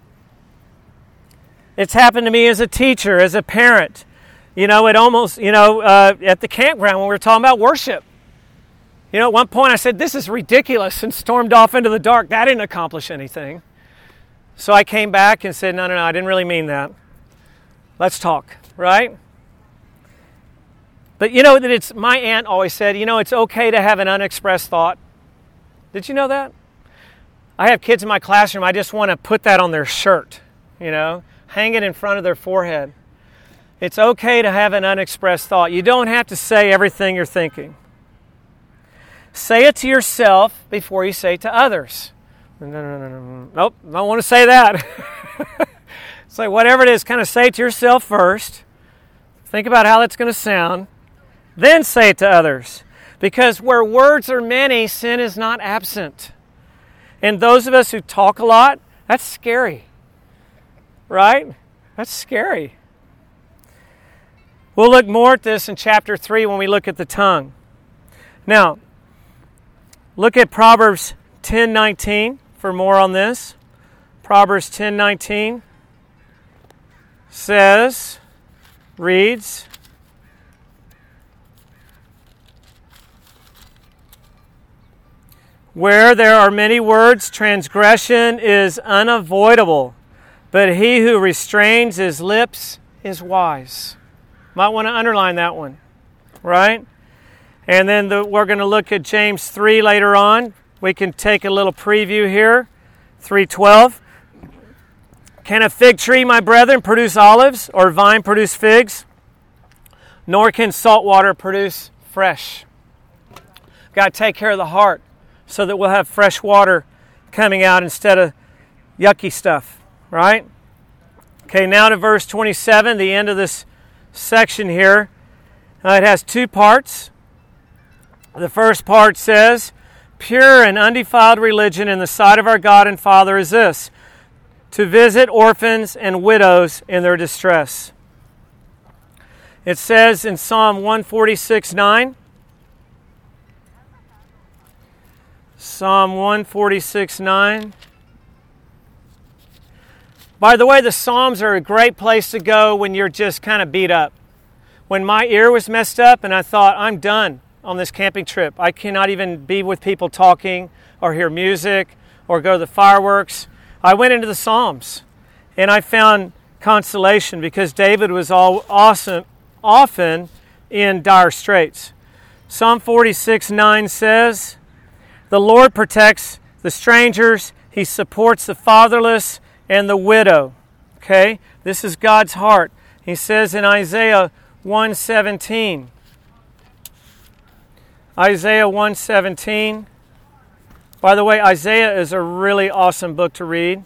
It's happened to me as a teacher, as a parent. You know, it almost, you know, uh, at the campground when we were talking about worship. You know, at one point I said, this is ridiculous, and stormed off into the dark. That didn't accomplish anything. So I came back and said, no, no, no, I didn't really mean that. Let's talk, right? But you know that it's, my aunt always said, you know, it's okay to have an unexpressed thought. Did you know that? I have kids in my classroom, I just want to put that on their shirt, you know, hang it in front of their forehead. It's okay to have an unexpressed thought. You don't have to say everything you're thinking. Say it to yourself before you say it to others. No, no, no, no. Nope, I don't want to say that. So whatever it is, kind of say it to yourself first. Think about how that's going to sound. Then say it to others. Because where words are many, sin is not absent. And those of us who talk a lot, that's scary. Right? That's scary. We'll look more at this in chapter three when we look at the tongue. Now, look at Proverbs ten nineteen for more on this. Proverbs ten nineteen says, reads, where there are many words, transgression is unavoidable, but he who restrains his lips is wise. Might want to underline that one, right? And then the, we're going to look at James three later on. We can take a little preview here. three twelve. Can a fig tree, my brethren, produce olives, or vine produce figs? Nor can salt water produce fresh. Got to take care of the heart so that we'll have fresh water coming out instead of yucky stuff, right? Okay, now to verse twenty-seven, the end of this section here. Uh, it has two parts. The first part says, pure and undefiled religion in the sight of our God and Father is this, to visit orphans and widows in their distress. It says in Psalm one forty-six nine, Psalm one forty-six nine. By the way, the Psalms are a great place to go when you're just kind of beat up. When my ear was messed up and I thought, I'm done on this camping trip. I cannot even be with people talking or hear music or go to the fireworks. I went into the Psalms And I found consolation because David was all awesome, often in dire straits. Psalm forty-six nine says, "The Lord protects the strangers. He supports the fatherless and the widow." Okay? This is God's heart. He says in Isaiah one seventeen. Isaiah one seventeen. By the way, Isaiah is a really awesome book to read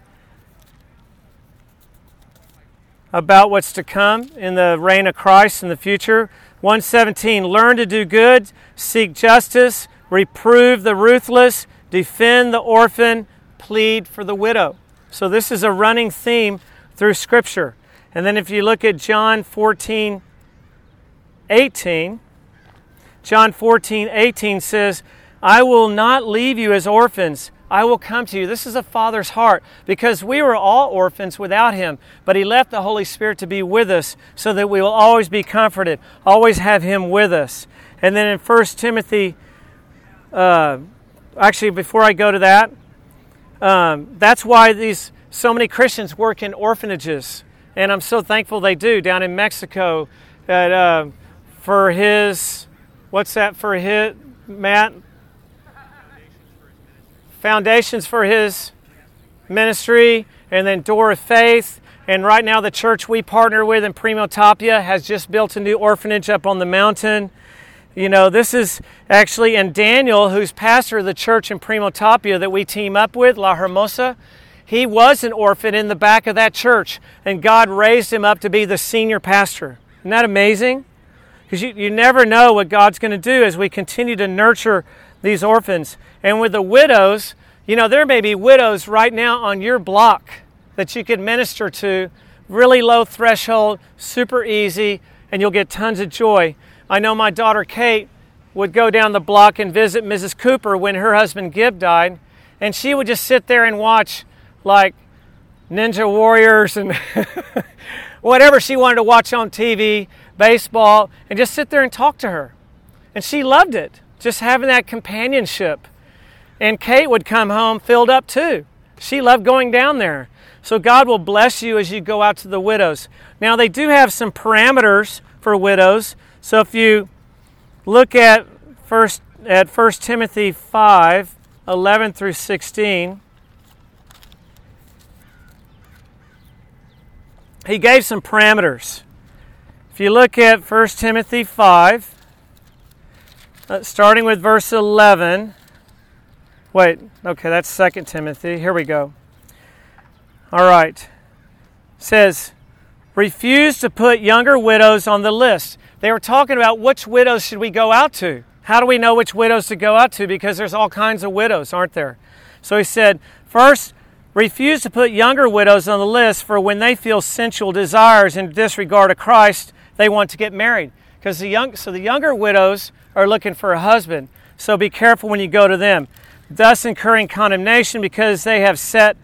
about what's to come in the reign of Christ in the future. one seventeen, "Learn to do good, seek justice, reprove the ruthless, defend the orphan, plead for the widow." So this is a running theme through Scripture. And then if you look at John fourteen eighteen, John fourteen eighteen says, "I will not leave you as orphans. I will come to you." This is a father's heart because we were all orphans without him, but he left the Holy Spirit to be with us so that we will always be comforted, always have him with us. And then in First Timothy, uh, actually before I go to that, um, that's why these so many Christians work in orphanages. And I'm so thankful they do down in Mexico that uh, for his, what's that for his, Matt? Foundations for his ministry, and then Door of Faith. And right now the church we partner with in Primo Tapia has just built a new orphanage up on the mountain. You know, this is actually, and Daniel, who's pastor of the church in Primo Tapia that we team up with, La Hermosa, he was an orphan in the back of that church, and God raised him up to be the senior pastor. Isn't that amazing? Because you, you never know what God's going to do as we continue to nurture these orphans. And with the widows, you know, there may be widows right now on your block that you could minister to, really low threshold, super easy, and you'll get tons of joy. I know my daughter Kate would go down the block and visit Missus Cooper when her husband Gib died, and she would just sit there and watch like Ninja Warriors and whatever she wanted to watch on T V, baseball, and just sit there and talk to her. And she loved it, just having that companionship. And Kate would come home filled up too. She loved going down there. So God will bless you as you go out to the widows. Now they do have some parameters for widows. So if you look at first at First Timothy five, eleven through sixteen, he gave some parameters. If you look at First Timothy five, uh, starting with verse eleven, wait, okay, that's Second Timothy. Here we go. All right. It says, refuse to put younger widows on the list. They were talking about which widows should we go out to. How do we know which widows to go out to? Because there's all kinds of widows, aren't there? So he said, first, refuse to put younger widows on the list, for when they feel sensual desires in disregard of Christ, they want to get married. Because the young, so the younger widows are looking for a husband. So be careful when you go to them. Thus incurring condemnation because they have set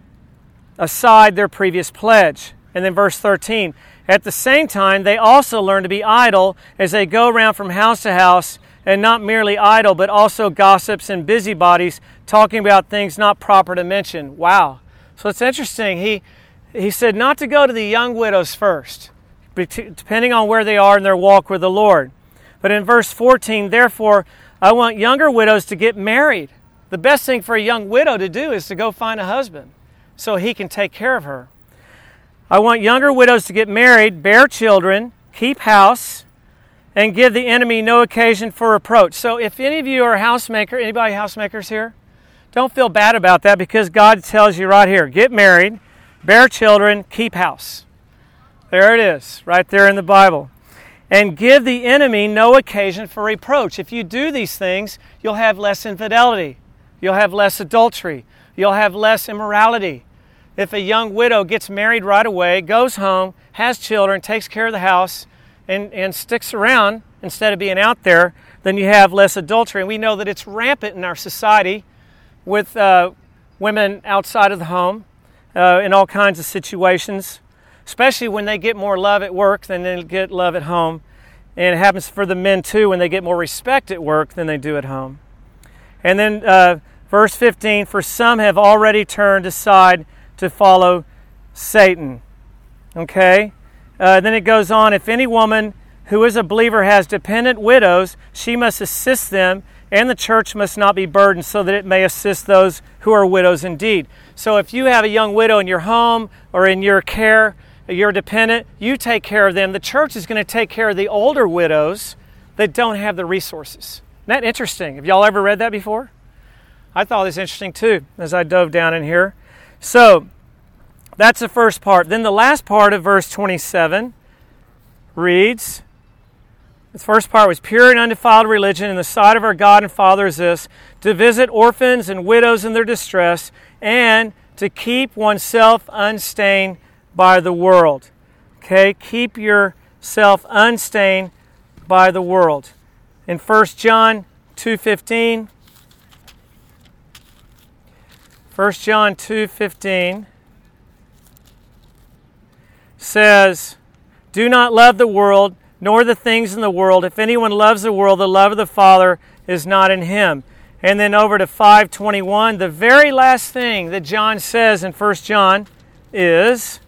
aside their previous pledge. And then verse thirteen, at the same time, they also learn to be idle as they go around from house to house, and not merely idle, but also gossips and busybodies, talking about things not proper to mention. Wow. So it's interesting. He he said not to go to the young widows first, depending on where they are in their walk with the Lord. But in verse fourteen, therefore, I want younger widows to get married. The best thing for a young widow to do is to go find a husband so he can take care of her. I want younger widows to get married, bear children, keep house, and give the enemy no occasion for reproach. So if any of you are a housemaker, anybody housemakers here? Don't feel bad about that because God tells you right here, get married, bear children, keep house. There it is, right there in the Bible. And give the enemy no occasion for reproach. If you do these things, you'll have less infidelity. You'll have less adultery. You'll have less immorality. If a young widow gets married right away, goes home, has children, takes care of the house, and, and sticks around instead of being out there, then you have less adultery. And we know that it's rampant in our society with uh, women outside of the home uh, in all kinds of situations, especially when they get more love at work than they get love at home. And it happens for the men too when they get more respect at work than they do at home. And then uh, verse fifteen, for some have already turned aside to follow Satan. Okay? Uh, then it goes on, if any woman who is a believer has dependent widows, she must assist them, and the church must not be burdened, so that it may assist those who are widows indeed. So if you have a young widow in your home or in your care, you're dependent, you take care of them. The church is going to take care of the older widows that don't have the resources. Isn't that interesting? Have y'all ever read that before? I thought it was interesting too as I dove down in here. So that's the first part. Then the last part of verse twenty-seven reads, the first part was, pure and undefiled religion in the sight of our God and Father is this, to visit orphans and widows in their distress, and to keep oneself unstained by the world. Okay, keep yourself unstained by the world. In First John two fifteen, First John two fifteen says, do not love the world, nor the things in the world. If anyone loves the world, the love of the Father is not in him. And then over to five twenty-one, the very last thing that John says in First John is,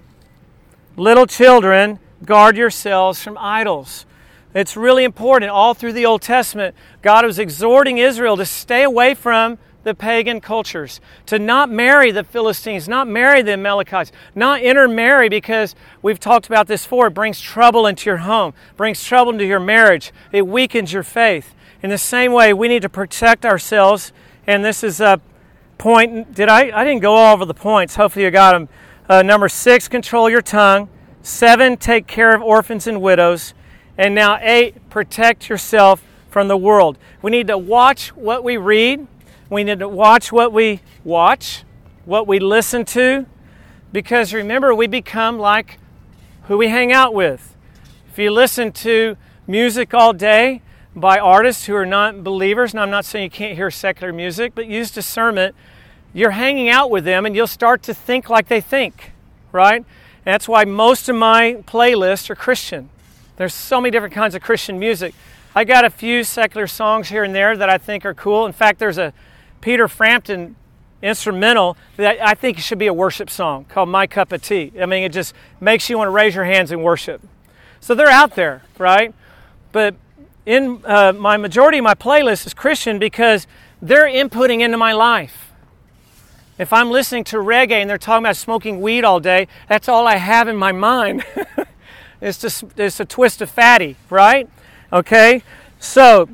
little children, guard yourselves from idols. It's really important. All through the Old Testament, God was exhorting Israel to stay away from the pagan cultures, to not marry the Philistines, not marry the Amalekites, not intermarry, because we've talked about this before. It brings trouble into your home, brings trouble into your marriage. It weakens your faith. In the same way, we need to protect ourselves, and this is a point. Did I? I didn't go all over the points. Hopefully you got them. Uh, number six, control your tongue. Seven, take care of orphans and widows. And now eight, protect yourself from the world. We need to watch what we read. We need to watch what we watch, what we listen to, because remember, we become like who we hang out with. If you listen to music all day by artists who are not believers, and I'm not saying you can't hear secular music, but use discernment, you're hanging out with them and you'll start to think like they think, right? And that's why most of my playlists are Christian. There's so many different kinds of Christian music. I got a few secular songs here and there that I think are cool. In fact, there's a Peter Frampton instrumental that I think should be a worship song called My Cup of Tea. I mean, it just makes you want to raise your hands and worship. So they're out there, right? But in uh, my majority of my playlist is Christian because they're inputting into my life. If I'm listening to reggae and they're talking about smoking weed all day, that's all I have in my mind. It's just it's a twist of fatty, right? Okay? So,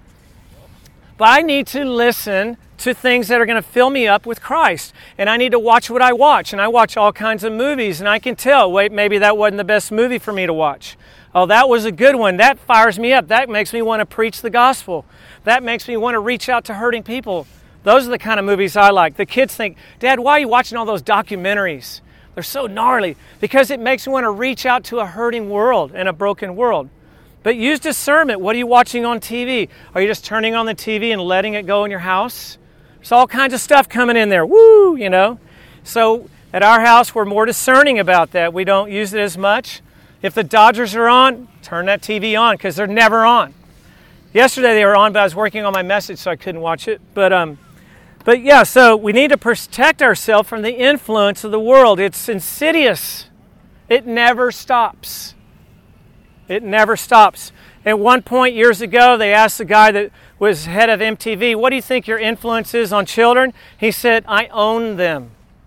but I need to listen to things that are going to fill me up with Christ. And I need to watch what I watch. And I watch all kinds of movies, and I can tell, wait, maybe that wasn't the best movie for me to watch. Oh, that was a good one. That fires me up. That makes me want to preach the gospel. That makes me want to reach out to hurting people. Those are the kind of movies I like. The kids think, Dad, why are you watching all those documentaries? They're so gnarly. Because it makes me want to reach out to a hurting world and a broken world. But use discernment. What are you watching on T V? Are you just turning on the T V and letting it go in your house? There's all kinds of stuff coming in there. Woo, you know. So at our house, we're more discerning about that. We don't use it as much. If the Dodgers are on, turn that T V on because they're never on. Yesterday they were on, but I was working on my message, so I couldn't watch it. But um, but yeah, so we need to protect ourselves from the influence of the world. It's insidious. It never stops. It never stops. At one point years ago, they asked the guy that was head of M T V, what do you think your influence is on children? He said, I own them.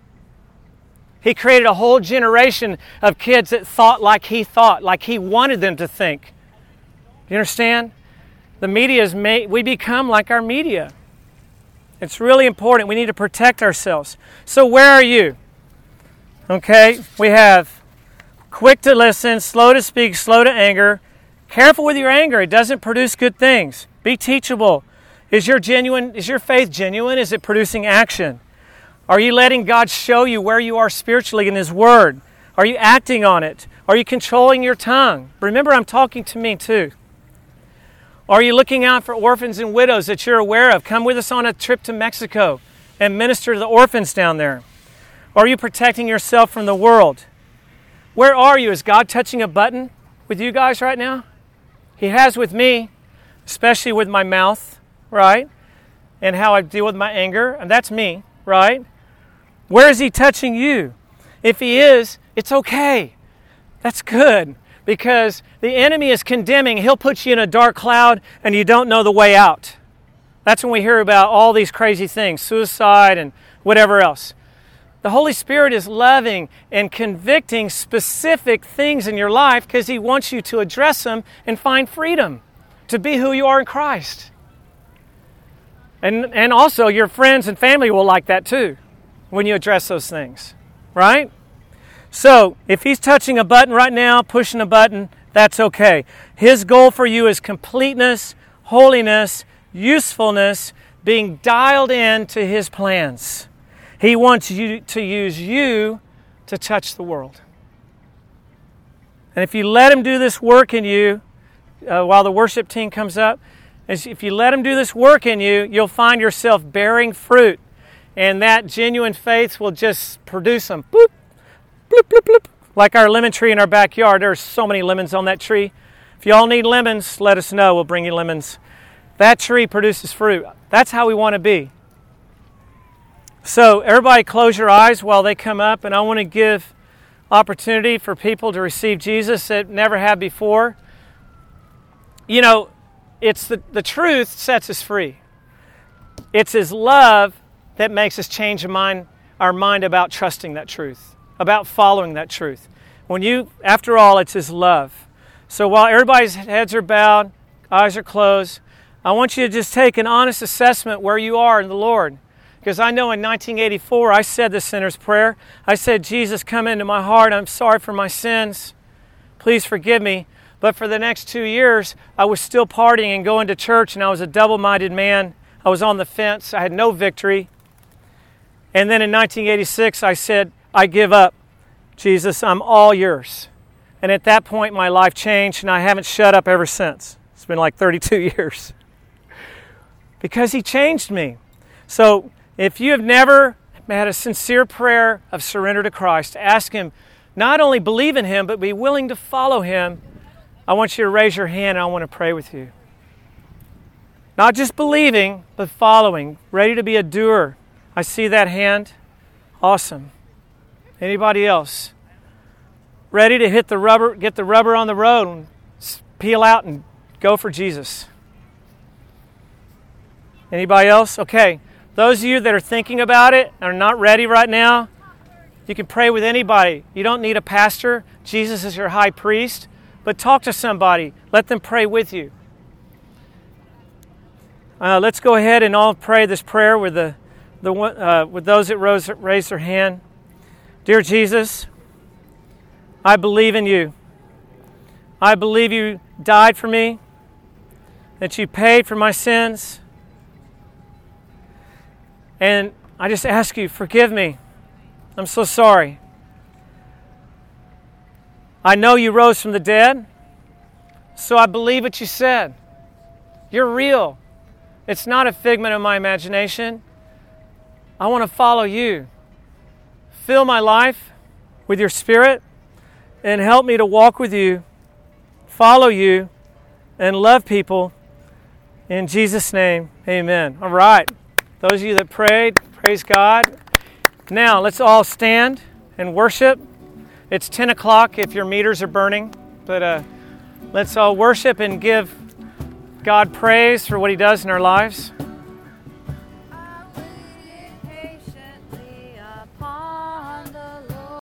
He created a whole generation of kids that thought like he thought, like he wanted them to think. Do you understand? The media is made, we become like our media. It's really important. We need to protect ourselves. So where are you? Okay, we have quick to listen, slow to speak, slow to anger. Careful with your anger. It doesn't produce good things. Be teachable. Is your genuine, is your faith genuine? Is it producing action? Are you letting God show you where you are spiritually in His Word? Are you acting on it? Are you controlling your tongue? Remember, I'm talking to me too. Are you looking out for orphans and widows that you're aware of? Come with us on a trip to Mexico and minister to the orphans down there. Are you protecting yourself from the world? Where are you? Is God touching a button with you guys right now? He has with me, especially with my mouth, right? And how I deal with my anger. And that's me, right? Where is He touching you? If he is, it's okay. That's good, because the enemy is condemning. He'll put you in a dark cloud and you don't know the way out. That's when we hear about all these crazy things, suicide and whatever else. The Holy Spirit is loving and convicting specific things in your life because he wants you to address them and find freedom to be who you are in Christ. And, and also your friends and family will like that too when you address those things, right? So if he's touching a button right now, pushing a button, that's okay. His goal for you is completeness, holiness, usefulness, being dialed in to his plans. He wants you to use you to touch the world. And if you let him do this work in you, uh, while the worship team comes up, if you let him do this work in you, you'll find yourself bearing fruit. And that genuine faith will just produce them. Boop, bloop, bloop, bloop. Like our lemon tree in our backyard. There's so many lemons on that tree. If y'all need lemons, let us know. We'll bring you lemons. That tree produces fruit. That's how we want to be. So everybody close your eyes while they come up, and I want to give opportunity for people to receive Jesus that never have before. You know, it's the, the truth sets us free. It's his love that makes us change our mind, our mind about trusting that truth, about following that truth. When you, after all, it's his love. So while everybody's heads are bowed, eyes are closed, I want you to just take an honest assessment where you are in the Lord. Because I know in nineteen eighty-four, I said the sinner's prayer. I said, Jesus, come into my heart. I'm sorry for my sins. Please forgive me. But for the next two years, I was still partying and going to church, and I was a double-minded man. I was on the fence. I had no victory. And then in nineteen eighty-six, I said, I give up. Jesus, I'm all yours. And at that point, my life changed, and I haven't shut up ever since. It's been like thirty-two years. Because he changed me. So if you have never had a sincere prayer of surrender to Christ, ask him, not only believe in him, but be willing to follow him, I want you to raise your hand and I want to pray with you. Not just believing, but following, ready to be a doer. I see that hand. Awesome. Anybody else? Ready to hit the rubber, get the rubber on the road and peel out and go for Jesus. Anybody else? Okay. Those of you that are thinking about it and are not ready right now, you can pray with anybody. You don't need a pastor. Jesus is your high priest. But talk to somebody. Let them pray with you. Uh, let's go ahead and all pray this prayer with the, the uh, with those that rose, raised their hand. Dear Jesus, I believe in you. I believe you died for me, that you paid for my sins. And I just ask you, forgive me. I'm so sorry. I know you rose from the dead, so I believe what you said. You're real. It's not a figment of my imagination. I want to follow you. Fill my life with your Spirit and help me to walk with you, follow you, and love people. In Jesus' name, amen. All right. Those of you that prayed, praise God. Now, let's all stand and worship. It's ten o'clock if your meters are burning. But uh, let's all worship and give God praise for what he does in our lives.